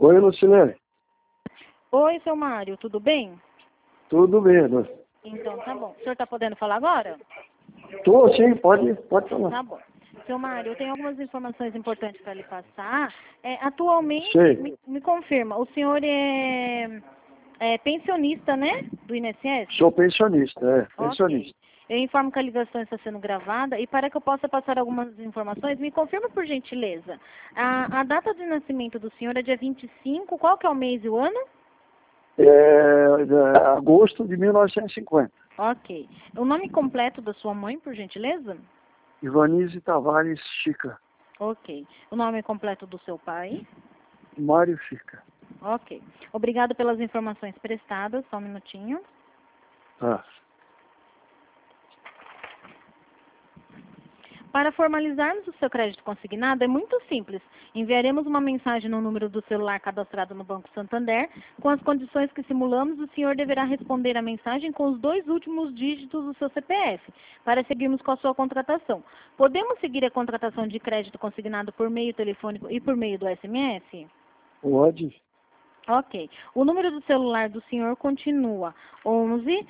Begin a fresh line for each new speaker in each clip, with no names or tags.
Oi, Lucilene.
Oi, seu Mário, tudo bem?
Tudo bem, Lu?
Então, tá bom. O senhor está podendo falar agora?
Tô, sim, pode falar.
Tá bom. Seu Mário, eu tenho algumas informações importantes para lhe passar. Atualmente,
Sei.
me confirma, o senhor é pensionista, né? Do INSS?
Sou pensionista,
Ok.
pensionista.
Eu informo que a ligação está sendo gravada e para que eu possa passar algumas informações, me confirma por gentileza. A data de nascimento do senhor é dia 25, qual que é o mês e o ano?
Agosto de 1950.
Ok. O nome completo da sua mãe, por gentileza?
Ivanise Tavares Chica.
Ok. O nome completo do seu pai?
Mário Chica.
Ok. Obrigado pelas informações prestadas. Só um minutinho.
Tá.
Para formalizarmos o seu crédito consignado é muito simples. Enviaremos uma mensagem no número do celular cadastrado no Banco Santander. Com as condições que simulamos, o senhor deverá responder a mensagem com os 2 últimos dígitos do seu CPF, para seguirmos com a sua contratação. Podemos seguir a contratação de crédito consignado por meio telefônico e por meio do SMS?
Pode?
Ok. O número do celular do senhor continua 11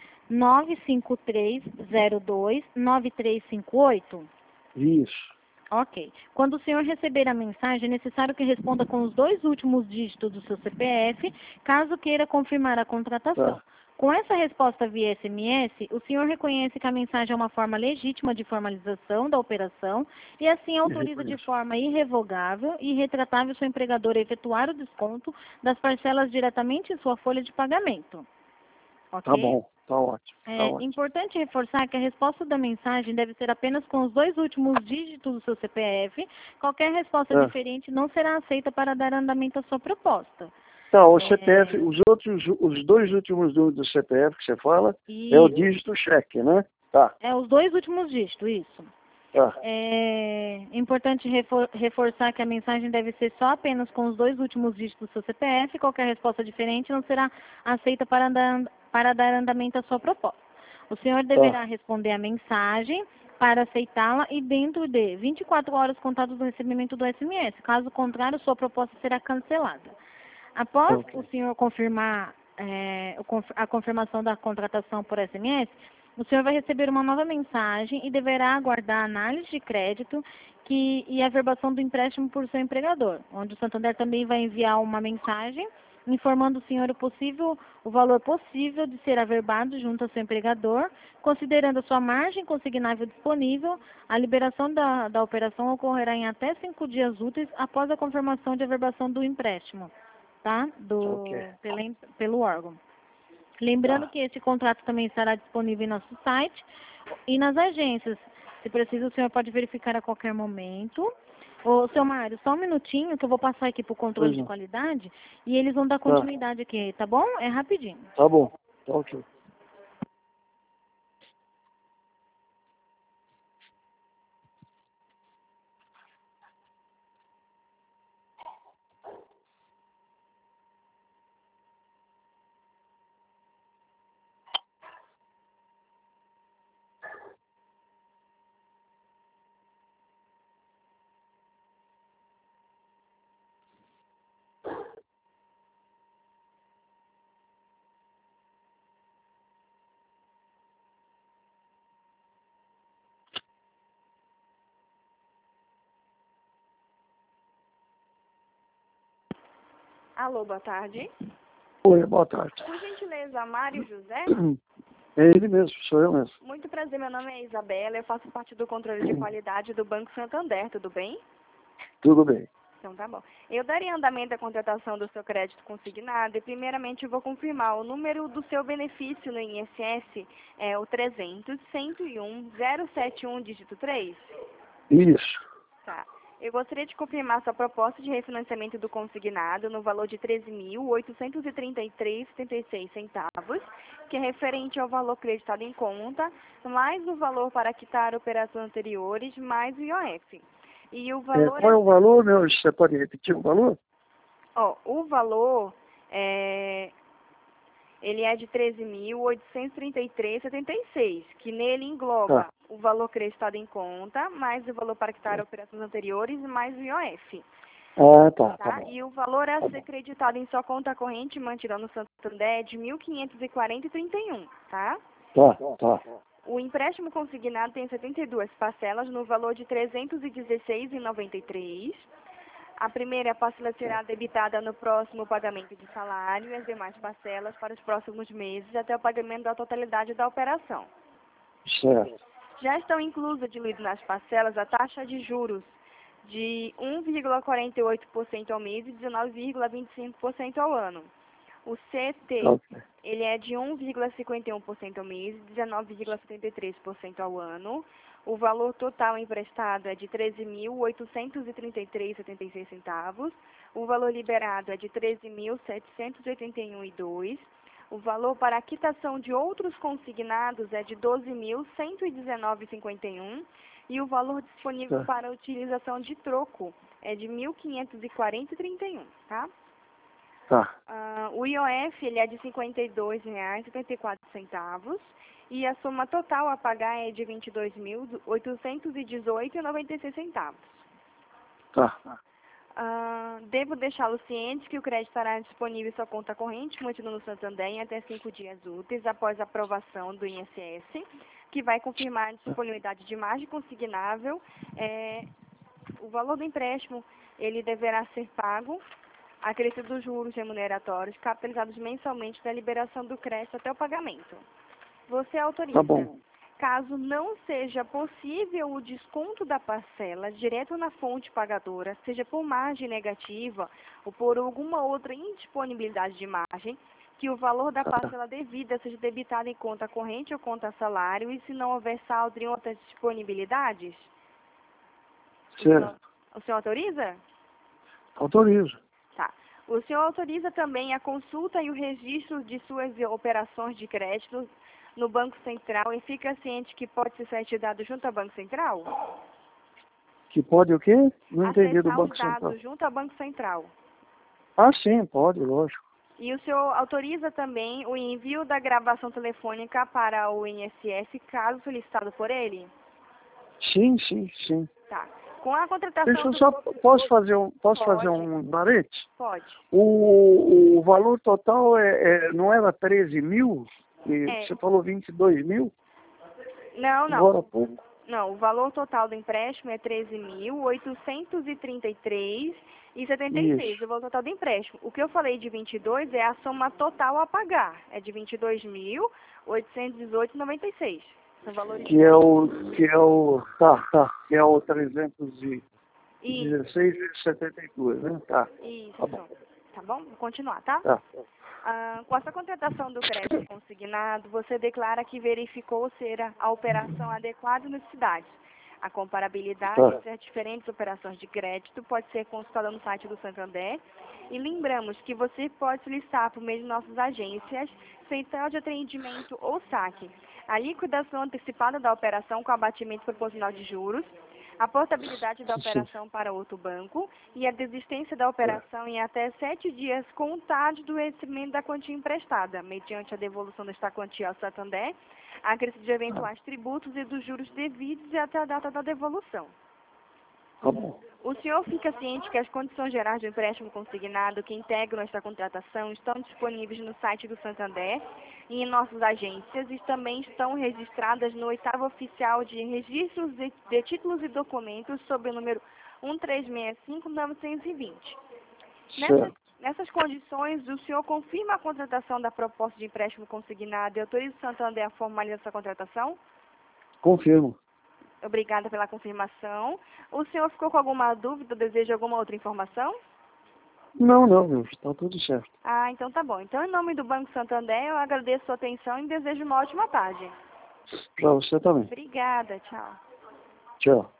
95302 9358?
Isso.
Ok. Quando o senhor receber a mensagem, é necessário que responda com os 2 últimos dígitos do seu CPF, caso queira confirmar a contratação.
Tá.
Com essa resposta via SMS, o senhor reconhece que a mensagem é uma forma legítima de formalização da operação e assim autoriza de
Reconheço.
forma irrevogável e irretratável seu empregador a efetuar o desconto das parcelas diretamente em sua folha de pagamento. Ok?
Tá bom. Tá ótimo. Tá
É
ótimo.
importante reforçar que a resposta da mensagem deve ser apenas com os 2 últimos dígitos do seu CPF. Qualquer resposta
É.
diferente não será aceita para dar andamento à sua proposta.
Tá, o CPF, os 2 últimos do CPF que você fala, é o
E
dígito cheque, né? Tá.
os 2 últimos dígitos, isso.
Tá.
É importante reforçar que a mensagem deve ser só apenas com os 2 últimos dígitos do seu CPF. Qualquer resposta diferente não será aceita para dar andamento à sua proposta. O senhor deverá responder a mensagem para aceitá-la e dentro de 24 horas contadas do recebimento do SMS. Caso contrário, sua proposta será cancelada. Após
Ok.
o senhor confirmar a confirmação da contratação por SMS, o senhor vai receber uma nova mensagem e deverá aguardar a análise de crédito e a averbação do empréstimo por seu empregador, onde o Santander também vai enviar uma mensagem informando o senhor o valor possível de ser averbado junto ao seu empregador, considerando a sua margem consignável disponível. A liberação da operação ocorrerá em até 5 dias úteis após a confirmação de averbação do empréstimo, tá?
Ok.
Pelo órgão. Lembrando que esse contrato também estará disponível em nosso site e nas agências. Se precisa, o senhor pode verificar a qualquer momento. Ô, seu Mário, só um minutinho que eu vou passar aqui para o controle
Pois
de
não.
qualidade e eles vão dar
Tá.
continuidade aqui, tá bom? É rapidinho.
Tá bom. Tá ok.
Alô, boa tarde.
Oi, boa tarde.
Por gentileza, Mário José?
É ele mesmo, sou eu mesmo.
Muito prazer, meu nome é Isabela, eu faço parte do controle de qualidade do Banco Santander, tudo bem?
Tudo bem.
Então tá bom. Eu daria andamento à contratação do seu crédito consignado e primeiramente eu vou confirmar o número do seu benefício no INSS, é o 300-101-071, dígito 3.
Isso.
Tá. Eu gostaria de confirmar sua proposta de refinanciamento do consignado no valor de R$ 13.833,76, que é referente ao valor acreditado em conta, mais o valor para quitar operações anteriores, mais o IOF. E o valor
Qual é o valor, meu? Você pode repetir o valor?
o valor ele é de R$ 13.833,76, que nele engloba
Tá.
o valor acreditado em conta, mais o valor para quitar operações anteriores, mais o IOF.
Ah, tá
Tá?
bom.
E o valor a ser creditado em sua conta corrente mantida no Santander é de R$ 1.540,31, tá?
Tá.
O empréstimo consignado tem 72 parcelas no valor de R$ 316,93. A primeira parcela será debitada no próximo pagamento de salário e as demais parcelas para os próximos meses até o pagamento da totalidade da operação.
Certo.
Já estão inclusas, diluídas nas parcelas, a taxa de juros de 1,48% ao mês e 19,25% ao ano. O CT,
Ok.
ele é de 1,51% ao mês e 19,73% ao ano. O valor total emprestado é de R$ 13.833,76 centavos. O valor liberado é de R$ 13.781,02. O valor para a quitação de outros consignados é de R$ 12.119,51. E o valor disponível para a utilização de troco é de R$ 1.540,31, tá?
Tá.
O IOF ele é de R$ 52,74 e a soma total a pagar é de R$ 22.818,96 centavos.
Tá.
Devo deixá-lo ciente que o crédito estará disponível em sua conta corrente, mantido no Santander, em até 5 dias úteis após a aprovação do INSS, que vai confirmar a disponibilidade de margem consignável. O valor do empréstimo ele deverá ser pago acrescido dos juros remuneratórios capitalizados mensalmente da liberação do crédito até o pagamento. Você autoriza,
Tá bom.
caso não seja possível o desconto da parcela direto na fonte pagadora, seja por margem negativa ou por alguma outra indisponibilidade de margem, que o valor da parcela devida seja debitado em conta corrente ou conta salário e se não houver saldo em outras disponibilidades?
Certo.
O senhor autoriza?
Autorizo.
Tá. O senhor autoriza também a consulta e o registro de suas operações de crédito no Banco Central e fica ciente que pode ser certificado junto ao Banco Central?
Que pode o quê? Não entendi do
Acessar
Banco
os
Central.
dados junto ao Banco Central.
Ah, sim, pode, lógico.
E o senhor autoriza também o envio da gravação telefônica para o INSS, caso solicitado por ele?
Sim.
Tá. Com a contratação...
Deixa eu só... Posso fazer um barete?
Pode.
O valor total não era 13 mil? E você falou 22 mil?
Não.
Agora há pouco.
Não, o valor total do empréstimo é R$ 13.833,76.
Isso.
O valor total do empréstimo. O que eu falei de 22 é a soma total a pagar. É de R$ 22.818,96. São valores...
Que é o 316,72, né? Tá.
Isso.
Tá bom.
Tá bom? Vou continuar, tá?
Tá.
Com essa contratação do crédito consignado, você declara que verificou ser a operação adequada nas cidades. A comparabilidade entre as diferentes operações de crédito pode ser consultada no site do Santander. E lembramos que você pode solicitar por meio de nossas agências, central de atendimento ou saque, a liquidação antecipada da operação com abatimento proporcional de juros, a portabilidade da operação para outro banco e a desistência da operação em até 7 dias contados do recebimento da quantia emprestada, mediante a devolução desta quantia ao Santander, acrescido de eventuais tributos e dos juros devidos e até a data da devolução.
Tá bom.
O senhor fica ciente que as condições gerais do empréstimo consignado que integram esta contratação estão disponíveis no site do Santander e em nossas agências e também estão registradas no 8º Oficial de Registros de Títulos e Documentos sob o número 1365920. Nessas condições, o senhor confirma a contratação da proposta de empréstimo consignado e autoriza o Santander a formalizar essa contratação?
Confirmo.
Obrigada pela confirmação. O senhor ficou com alguma dúvida, deseja alguma outra informação?
Não, meu. Está tudo certo.
Então tá bom. Então, em nome do Banco Santander, eu agradeço a sua atenção e desejo uma ótima tarde.
Para você também.
Obrigada. Tchau.
Tchau.